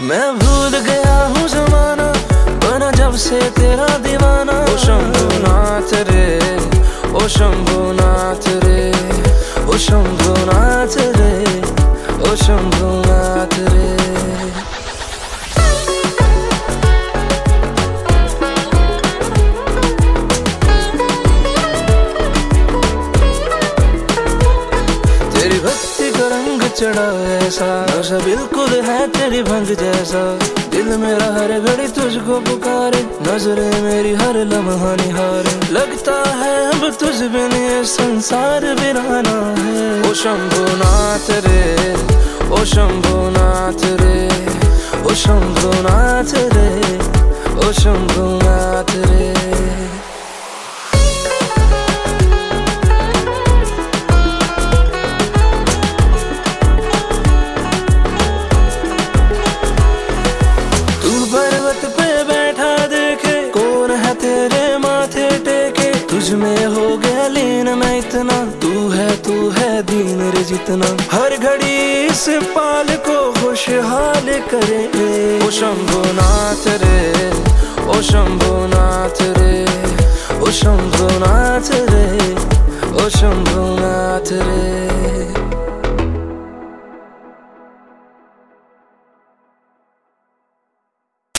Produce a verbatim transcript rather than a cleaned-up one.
मैं भूल गया हूँ जमाना, बना जब से तेरा दीवाना। ओ शंभुनाथ रे, ओ शंभुनाथ रे, ओ शंभुनाथ रे, ओ शंभुनाथ रे। तेरी भक्ति का रंग चढ़ा ऐसा, नशा बिल्कुल है तेरी भंग जैसा। दिल मेरा हर घड़ी तुझको पुकारे, नजरें मेरी हर लम्हा निहारे। लगता है अब तुझ बिन ये संसार वीराना है। ओ शंभुनाथ रे, ओ शंभुनाथ रे, ओ शंभुनाथ रे, ओ शंभुनाथ रे। पर्वत पे बैठा देखे, कौन है तेरे माथे टेके। तुझ में हो गया लीन मैं इतना, तू है तू है दीन रे जितना। हर घड़ी इस पाल को खुशहाल करे। ओ शंभुनाथ रे, ओ शंभुनाथ रे, ओ शंभुनाथ रे, ओ शंभुनाथ रे।